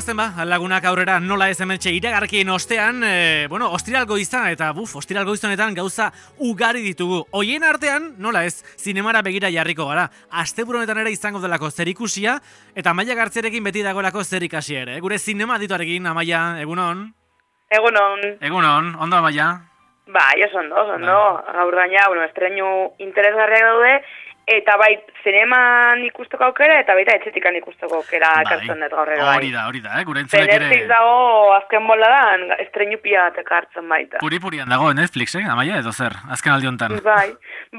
goazen lagunak aurrera nola ez hementxe iragarkien ostean, ostiral goizan eta ostiral goizanetan gauza ugari ditugu. Hoien artean, nola ez, zinemara begira jarriko gara. Asteburu honetan ere izango delako zerikusia eta Amaia Gartziarekin beti dagoelako zerikasi ere. Gure zinema adituarekin, Amaia, egunon? Egunon. Egunon, ondo Amaia? Bai, oso. Gaur gaina, estrenu interesgarriak daude. Eta bai, zineman ikusteko aukera, eta baita etxetikan ikusteko aukera ekartzen dut gaur ere bai. Hori da, gure entzulek ere... Netflix dago azken boladan, estrenu pia ekartzen baita. Puri-purian dago Netflix, Amaia, edo zer, azken aldi honetan. Bai,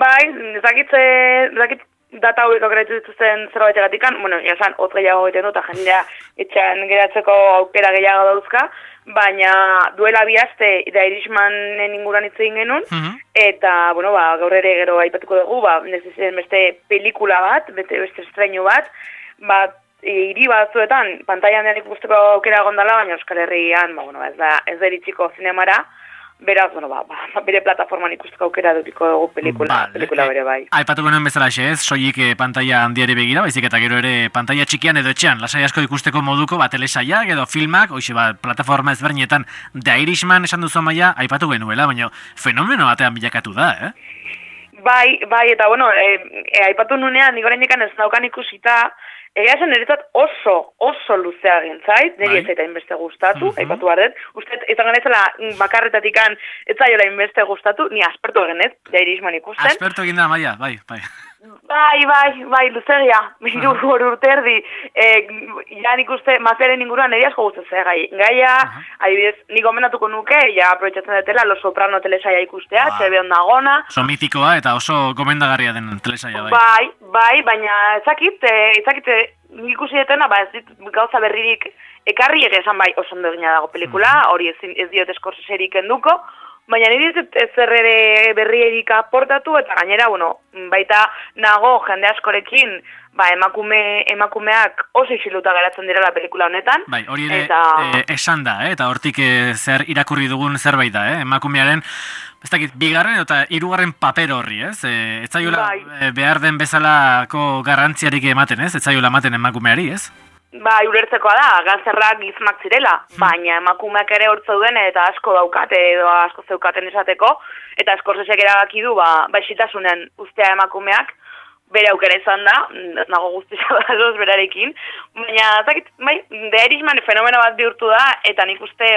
ezakit data hauek aukeratu dituzten zerbait egatikan, jasan, hot gehiago egiten dut, eta jendea etxean geratzeko aukera gehiago dauzka, baina duela bi aste The Irishmanen inguruan hitz egin genuen, eta, gaur ere gero aipatuko dugu, nezitzen beste pelikula bat, beste estrenu bat, hiri batzuetan, pantailan ikusteko aukera gondala, baina Euskal Herrian, ez da iritsiko zinemara, beraz, bere plataforman ikusteko aukera dutiko dugu pelikula bere bai. Aipatu genuen bezala ez, soilik pantaila handiari begira, baizik eta gero ere pantaila txikian edo etxean, lasai asko ikusteko moduko, telesaiak edo filmak, plataforma ezberdinetan The Irishman esan duzu Amaia, aipatu genuela, baina fenomeno batean bilakatu da, Bai, eta aipatu nunean, nik oraindik ez daukan ikusita, egia esan niretzat oso luzea gintzait, niri ez zaita inbeste gustatu, aipatu barret, uste izan ganezela bakarretatikan ez zaiola inbeste gustatu, ni aspertu egenez, The Irishman ikusten. Aspertu egin da, Amaia, bai. Bai, luzegia, biru urte erdi, nik uste, mafiaren inguruan niri asko gustatzen gaia, adibidez, nik gomendatuko nuke, aprobetxatzen dutela, Los Soprano telesaia ikustea, txebe ondagona. Oso mitikoa eta oso gomendagarria den telesaia, bai. Bai, baina ezakit, nik ikusi detena, ez dit gauza berririk ekarri esan bai oso ondo egina dago pelikula, hori ez diot Scorseserik enduko, baina niri ez zer ere berrierik aportatu, eta gainera, baita nago jende askorekin, emakumeak oso isiluta geratzen direla pelikula honetan. Bai, hori ere esan da, eta hortik zer irakurri dugun zerbait da, emakumearen, ez dakit, bigarren eta hirugarren paper horri, ez? Ez zaiola behar den bezalako garrantziarik ematen, ez? Ez zaiola ematen emakumeari, ez? Bai, ulertzekoa da, gazerrak gizmak zirela, baina emakumeak ere hortza duen eta asko daukate edo asko zeukaten esateko, eta Scorsesek erabaki du, baixitasunen ustea emakumeak, bere aukera izan da, ez nago guztia badoz berarekin, baina, The Irishman fenomeno bat bihurtu da, eta nik uste,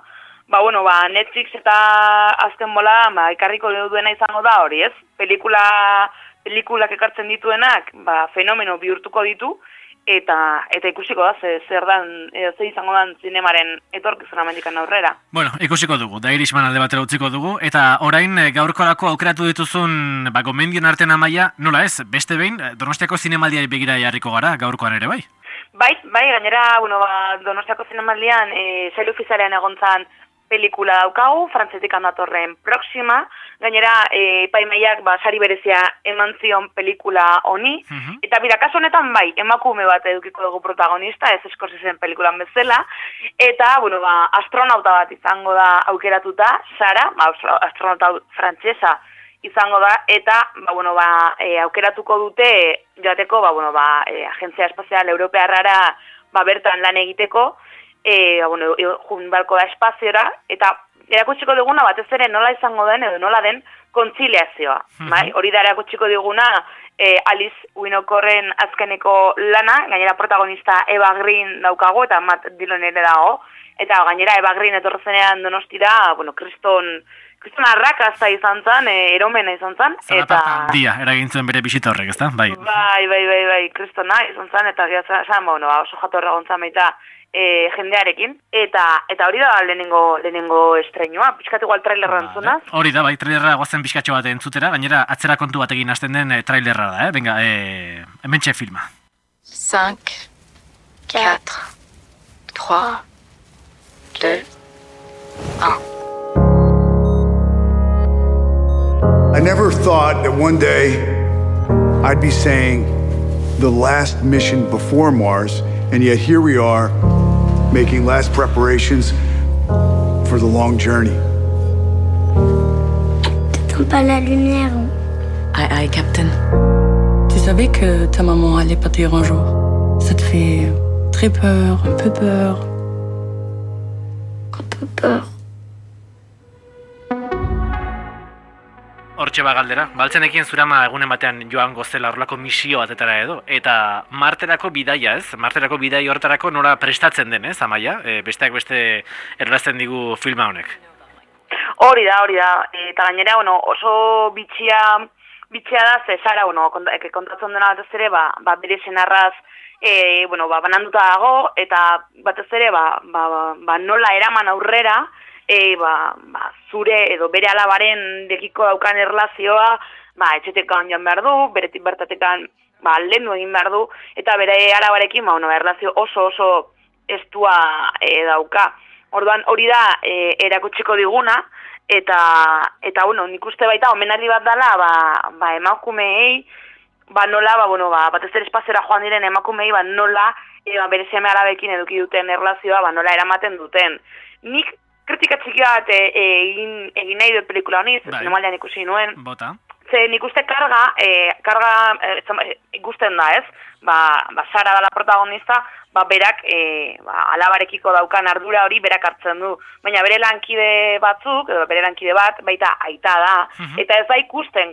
Netflix eta azken bola, ekarriko duena izango da hori, ez? Pelikulak ekartzen dituenak, fenomeno bihurtuko ditu, eta ikusiko da, ze izango dan zinemaren etorkizuna mendikan aurrera. Ikusiko dugu, The Irishman alde batera utziko dugu, eta orain gaurkorako aukeratu dituzun gomendion artean Amaia, nola ez, beste behin, Donostiako zinemaldiari begira jarriko gara, gaurkoan ere bai? Bai, gainera, Donostiako zinemaldian, sail ofizialean egontzan pelikula daukagu, frantzetik datorren Proxima, gainera epaimaiak sari berezia eman zion pelikula honi, eta kasu honetan emakume bat edukiko dugu protagonista, ez Scorseseen pelikulan bezala, eta astronauta bat izango da aukeratuta, Sara, astronauta frantsesa izango da, eta aukeratuko dute joateko Agentzia Espazial Europearrara bertan lan egiteko, jun balko da espaziora, eta erakutsiko diguna batez ere nola izango den edo nola den kontziliazioa. Hori da erakutsiko diguna Alice Winokurren azkeneko lana, gainera protagonista Eva Green daukago, eta Matt Dillon ere dago, eta gainera Eva Green etorrezenean Donostira, kriston arrakasta izan zen, eromena izan zen. Zalapata handia, eragintzen bere bisita horrek, ezta? Bai, kristona izan zen, eta oso jatorra gontzan baita jendearekin, eta hori da lehenengo estreinua, pixkatu igual trailerra entzunaz. Hori da, trailerra goazen pixkatxo bat entzutera, gainera atzera kontu batekin hasten den trailerra da, venga, hementxe filma. 5, 4, 3, 2, 1. I never thought that one day I'd be saying the last mission before Mars, and yet here we are making last preparations for the long journey. T'attends pas la lumière. Aye, aye, Captain. Tu savais que ta maman allait partir un jour? Ça te fait très peur, un peu peur. peu peur. Hortxe galdera, baltzenekin zurama egunen batean joango zela horrelako misio batetara edo, eta Marterako bidaia, ez? Marterako bidai horretarako nora prestatzen den, ez, Amaia? Besteak beste errazten digu filma honek. Hori da, eta gainera, oso bitxia da, ze Sara, kontatzen dena batez ere, bere senarraz, bananduta dago, eta batez ere, nola eraman aurrera, zure edo bere alabaren dekiko daukan erlazioa, etxetekan joan behar du, beretik bertatekan lehendu egin behar du, eta bere alabarekin, erlazio oso estua dauka. Orduan hori da erakutsiko diguna, eta nik uste baita omenaldi bat dela, emakumeei, nola, batez ere espaziora joan diren emakumeei, nola, bere seme alabekin eduki duten erlazioa, nola eramaten duten. Nik kritika txiki bat egin nahi dut pelikula honi, zinemalean ikusi nuen. Bota. Ze nik uste karga ikusten da, ez? Sara da la protagonista, berak alabarekiko daukan ardura hori berak hartzen du. Baina bere lankide batzuk, edo bere lankide bat, baita aita da. Eta ez da ikusten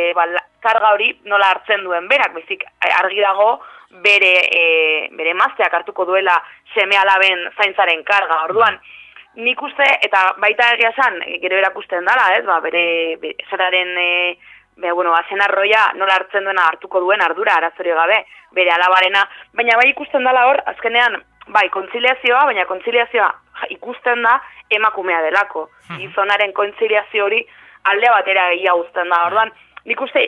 karga hori nola hartzen duen berak, bezik argi dago bere emazteak hartuko duela seme alaben zaintzaren karga. Orduan, nik uste, eta baita egia esan, gero erakusten dela, ez? Bere Sararen senarroia nola hartzen duena hartuko duen ardura arazorio gabe, bere alabarena, baina bai ikusten dela hor, azkenean, kontziliazioa, baina kontziliazioa ikusten da emakumea delako. Gizonaren kontziliazio hori alde batera egia uzten da. Orduan, nik uste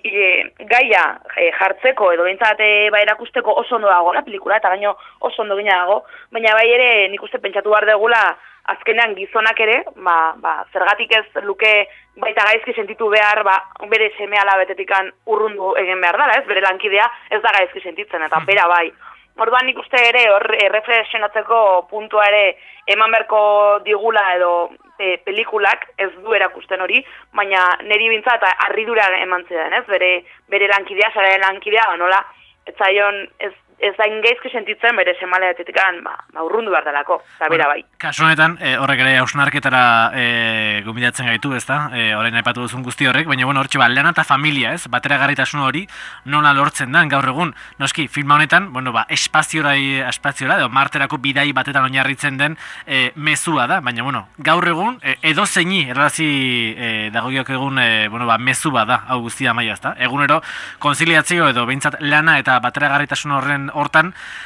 gaia jartzeko edo bintzat erakusteko oso ondo dago la pelikula, eta gaino oso ondo gina dago, baina bai ere nik uste pentsatu behar degula azkenean gizonak ere, zergatik ez luke baita gaizki sentitu behar, bere seme alabetetikan urrundu egin behar dela, ez? Bere lankidea ez da gaizki sentitzen, eta bera bai. Orduan nik uste ere hor reflexionatzeko puntua ere eman beharko digula edo pelikulak ez du erakusten hori, baina niri bintza eta harridura eman zidan, ez? Bere lankidea, Sararen lankidea, nola, ez zaion ez da ingeizki sentitzen bere semaleatetikan urrundu behar delako, eta bera bai. Kasu honetan, horrek ere hausnarketara gomidatzen gaitu, ez da? Orain aipatu duzun guzti horrek, baina hortxe lana eta familia, ez? Bateragarritasun hori nola lortzen da, gaur egun. Noski, filma honetan, espaziora edo Marterako bidai batetan oinarritzen den mezua da, baina gaur egun, edo zeini erlazi dagoiok egun mezu bat da, hau guztia Amaia, ez da? Egunero, konziliatzio edo behintzat lana eta bateragarritasun hortan,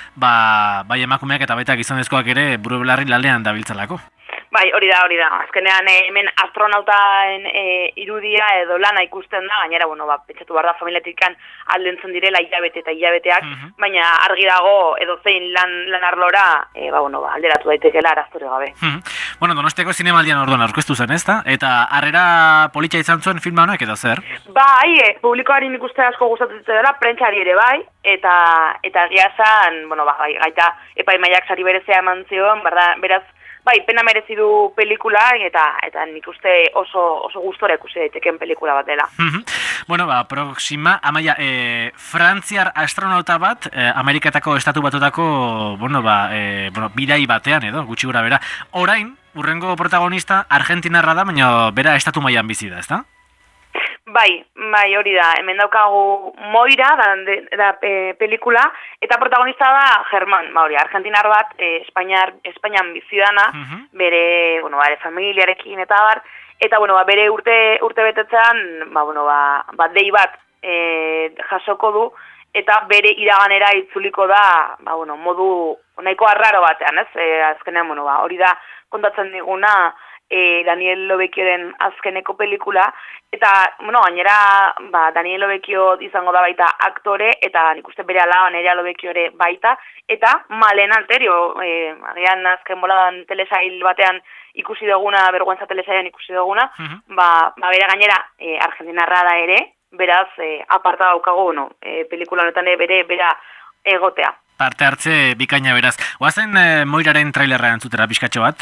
bai emakumeak eta baita gizonezkoak ere buru belarri lanean dabiltzalako. Bai, hori da. Azkenean hemen astronautaen irudia edo lana ikusten da, gainera, pentsatu behar da familiatikan aldentzen direla hilabete eta hilabeteak, baina argi dago edo zein lan arlora, alderatu daitekela araztore gabe. Donostiako zinemaldian orduan aurkeztu zen, ezta? Eta harrera politxa izan zuen filma honek edo zer? Bai, publikoari nik uste asko gustatu dela, prentsari ere bai, eta egia esan, gaita epaimaiak sari berezea eman zion, beraz, pena merezi du pelikula, eta nik uste oso gustora ikusi daiteken pelikula bat dela. Proxima, Amaia, frantziar astronauta bat, Ameriketako estatu batutako, bidai batean edo, gutxi gura bera. Orain, urrengo protagonista argentinarra da, baina bera estatu mailan bizi da, ezta? Bai, hori da. Hemen daukagu Moira, da pelikula, eta protagonista da Germán, argentinar bat, Espainian bizidana, bere familiarekin eta bar, eta bere urte betetzean, dei bat jasoko du, eta bere iraganera itzuliko da, modu nahiko arraro batean, ez? Azkenean, hori da kontatzen diguna Daniel Lobekioren azkeneko pelikula, eta, gainera, Daniel Lobekio izango da baita aktore, eta nik uste bere alaba Nerea Lobekio ere baita, eta Malena Alterio, agian azken boladan telesail batean ikusi duguna, berguentza telesailan ikusi duguna, bera gainera argentinarra da ere, beraz, aparta daukagu, pelikula honetan bera egotea. Parte hartze bikaina beraz. Oazen Moiraren trailerra entzutera pixkatxo bat?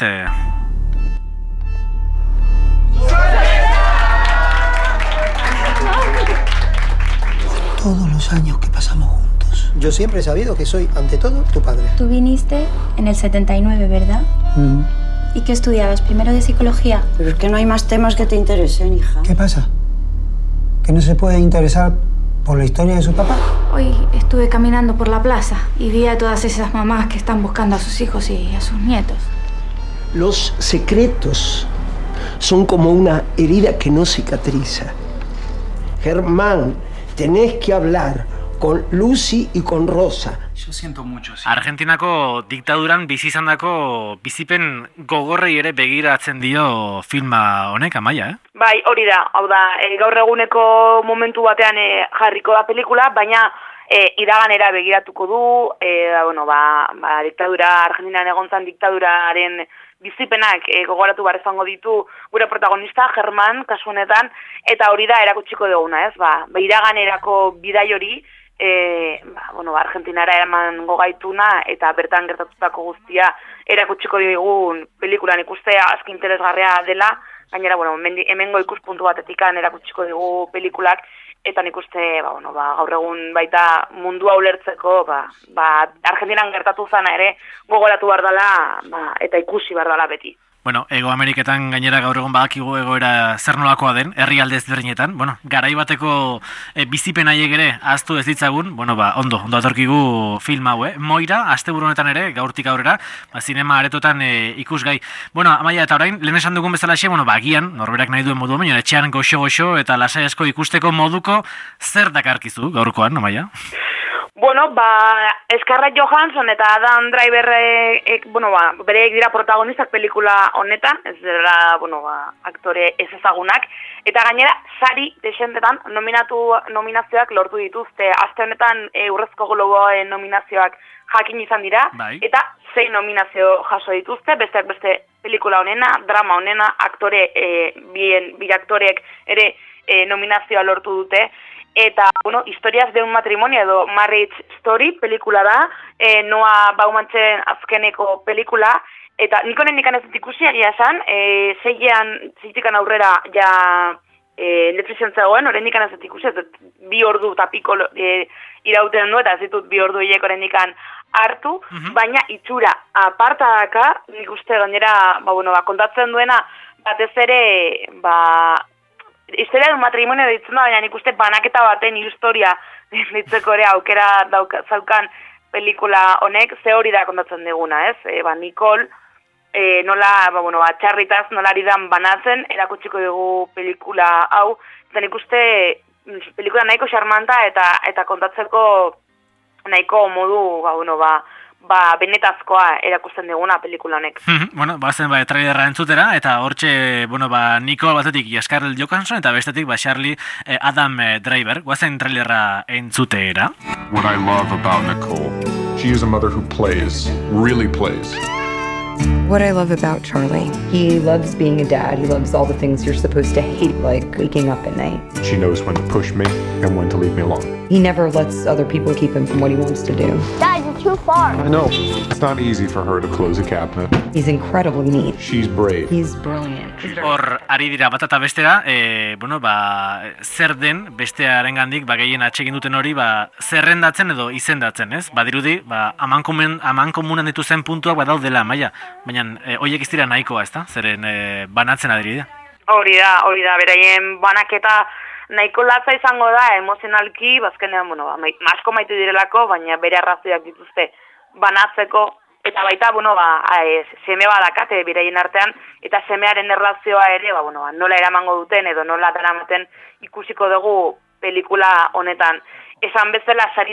Todos los años que pasamos juntos. Yo siempre he sabido que soy, ante todo, tu padre. Tú viniste en el 79, ¿verdad? ¿Y qué estudiabas? ¿Primero de psicología? Pero es que no hay más temas que te interesen, hija. ¿Qué pasa? ¿Que no se puede interesar por la historia de su papá? Hoy estuve caminando por la plaza y vi a todas esas mamás que están buscando a sus hijos y a sus nietos. Los secretos son como una herida que no cicatriza. Germán, tenés que hablar con Lucy y con Rosa. Yo siento mucho, sí. Argentinako diktaduran bizi izandako bizipen gogorrei ere begiratzen dio filma honek, Amaia, eh? Bai, hori da, hau da, gaur eguneko momentu batean jarriko da pelikula, baina iraganera begiratuko du, diktadura, Argentinan egon zan diktaduraren bizipenak gogoratu behar izango ditu gure protagonista, Germán, kasu honetan, eta hori da erakutsiko duguna, ez? Iraganerako bidai hori, Argentinara eraman gogaituna eta bertan gertatutako guztia erakutsiko digun pelikulan ikustea aski interesgarria dela, gainera, hemengo ikuspuntu batetikan erakutsiko digu pelikulak, eta nik uste, gaur egun baita mundua ulertzeko, Argentinan gertatu zana ere gogoratu behar dela, eta ikusi behar dela beti. Bueno, Ego Ameriketan gainera gaur egun badakigu egoera zer nolakoa den, herrialde ezberdinetan. Garai bateko bizipen haiek ere ahaztu ez ditzagun, ondo atorkigu film hau, Moira, asteburu honetan ere, gaurtik aurrera, zinema aretotan ikusgai. Amaia, eta orain, lehen esan dugun bezalaxe, agian, norberak nahi duen modu, baina etxean goxo-goxo eta lasai asko ikusteko moduko zer dakarkizu gaurkoan, Amaia? Scarlett Johansson eta Adam Driver bereek dira protagonistak pelikula honetan, ez dira, aktore ez ezagunak, eta gainera sari desentetan nominazioak lortu dituzte. Aste honetan Urrezko Globoen nominazioak jakin izan dira, eta 6 nominazio jaso dituzte, besteak beste pelikula honena, drama honena, bi aktoreek ere nominazioa lortu dute. Eta, Historias de un matrimonio edo Marriage Story pelikula da, Noah Baumantzen azkeneko pelikula, eta nik honen ikan ez dut ikusi egia esan, 6 aurrera ja Netflixen zegoen, horren ikan ez dut ikusi, ez dut 2 ordu eta piko irauten du, eta ez ditut 2 ordu hilek horren ikan hartu, baina itxura aparta daka, nik uste gainera, kontatzen duena, batez ere, Historia de un matrimonio ditzen da, baina nik uste banaketa baten historia ditzeko ere aukera zaukan pelikula honek, ze hori da kontatzen diguna, ez? Nicole, nola, txarritaz nola ari dan banatzen, erakutsiko dugu pelikula hau, eta nik uste pelikula nahiko xarmanta eta kontatzeko nahiko modu, benetazkoa erakusten diguna pelikula honek. Bazen trailerra entzutera, eta hortxe, Nicole batetik Scarlett Johansson, eta bestetik Charlie Adam Driver. Guazen trailerra entzutera. What I love about Nicole, she is a mother who plays, really plays. What I love about Charlie, he loves being a dad. He loves all the things you're supposed to hate, like waking up at night. She knows when to push me and when to leave me alone. He never lets other people keep him from what he wants to do. Dad, you're too far. I know. It's not easy for her to close a cabinet. He's incredibly neat. She's brave. He's brilliant. Hor, ari dira bat eta bestera, zer den bestearengandik gehien atsegin duten hori, zerrendatzen edo izendatzen, ez? Badirudi, amankomunan dituzen puntuak badaudela, Maia. Baina, horiek ez dira nahikoa, ez da? Zeren banatzen adiride. Hori da, beraien banaketa nahiko latza izango da, emozionalki, bazkenean, asko maite direlako, baina bere arrazoiak dituzte banatzeko, eta baita, seme badakate beraien artean, eta semearen erlazioa ere, nola eramango duten edo nola daramaten ikusiko dugu pelikula honetan. Esan bezala, sari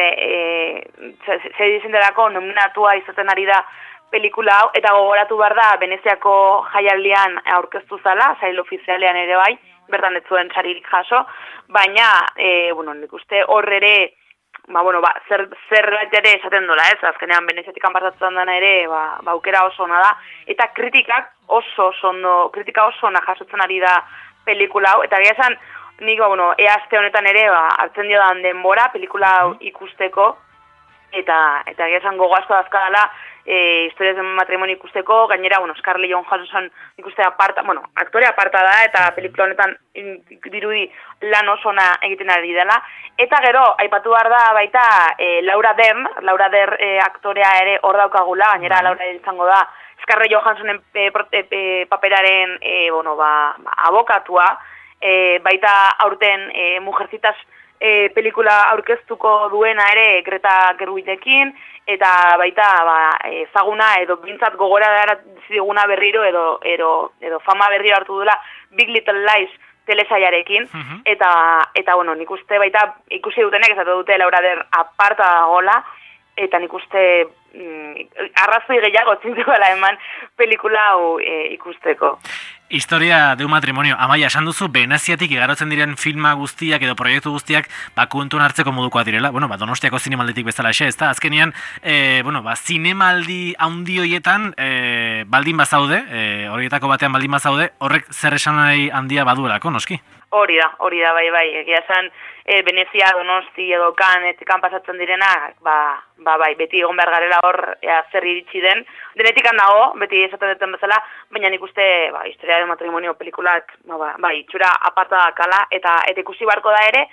desenterako nominatua izaten ari da pelikula hau, eta gogoratu behar da, Veneziako jaialdian aurkeztu zala, sail ofizialean ere bai, bertan ez zuen saririk jaso, baina, nik uste hor ere, zerbait ere esaten dola, ez? Azkenean Veneziatik anpartatzen dena ere, aukera oso ona da, eta kritika oso ona jasotzen ari da pelikula hau, eta gira esan, nik, aste honetan ere, hartzen dio dan denbora, pelikula hau ikusteko, eta gira esan gogo asko dazkadala, Historias de un matrimonio ikusteko, gainera, Scarlett Johansson ikuste aktore aparta da, eta pelikula honetan dirudi lan oso ona egiten ari dela. Eta gero, aipatu behar da baita Laura Dern aktorea ere hor daukagula, gainera Laura izango da Scarlett Johanssonen paperaren abokatua, baita aurten Mujercitas pelikula aurkeztuko duena ere Greta Gerwigrekin, eta baita ezaguna edo bintzat gogora diguna berriro edo fama berriro hartu dela Big Little Lies telesailarekin, eta bueno, nik uste baita ikusi dutenek esatu dute Laura Dern aparta dagoela, eta nik uste arrazoi gehiago zintuela eman pelikula hau ikusteko. Historia de un matrimonio. Amaia, esan duzu, Veneziatik igarotzen diren filma guztiak edo proiektu guztiak kontuan hartzeko modukoa direla. Donostiako zinemalditik bezala da. Azkenean, zinemaldi handi horietan baldin bazaude, horietako batean baldin bazaude, horrek zer esan nahi handia baduelako, noski? Hori da, bai. Egia esan, Venezia, Donosti edo kan pasatzen direnak, bai, beti egon behar garela hor zer iritsi den. Denetik dago, beti esaten duten bezala, baina nik uste, Historia de matrimonio pelikulak, itxura aparta kala, eta ikusi barko da ere,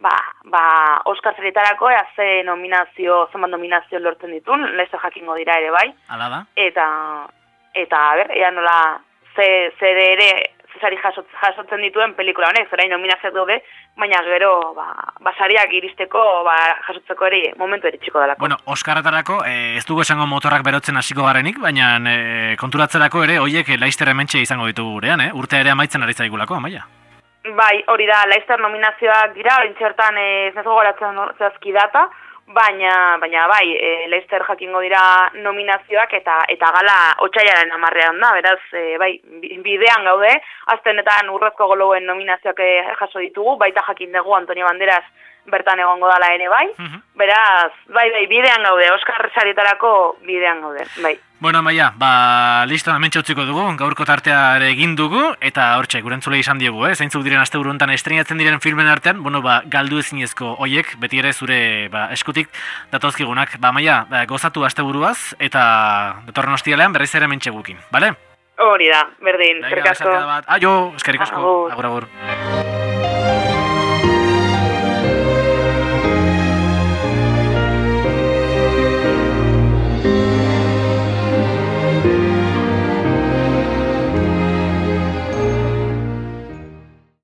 Oscar zerietarako, zenbat nominazio lortzen ditun, lezo jakingo dira ere, bai. Hala da. Eta, ea nola, zede ere, sari jasotzen dituen pelikula honek, zerain nominazioak daude, baina gero sariak iristeko jasotzeko ere momentu eritxiko dalako. Bueno, Oscarretarako ez dugu esango motorrak berotzen hasiko garenik, baina konturatzerako ere hoiek Leicester hementxe izango ditugu gurean, urtea ere amaitzen ari zaigulako, Amaia? Bai, hori da, Leicester nominazioak dira, orintxertan ez gogoratzen zehazki data, baina bai, Leicester jakingo dira nominazioak eta gala otsailaren 10ean da, beraz, bai, bidean gaude, aztenetan Urrezko Globoen nominazioak jaso ditugu, baita jakin dugu Antonio Banderas bertan egongo dala ere, bai, beraz, bai, bidean gaude, Oscar sarietarako bidean gaude, bai. Bueno, Amaia, listo, hementxe utziko dugu, gaurko tartea ere egin dugu, eta hortxe, gurentzulei izan diegu, zeintzuk diren asteburu honetan estreinatzen diren filmen artean, galdu ezinezko hoiek, beti ere zure eskutik datozkigunak. Amaia, gozatu asteburuaz, eta datorren ostiralean berriz ere hementxe gukin, bale? Hori da, berdin, eskerrik asko. Aio, eskerrik asko, agur.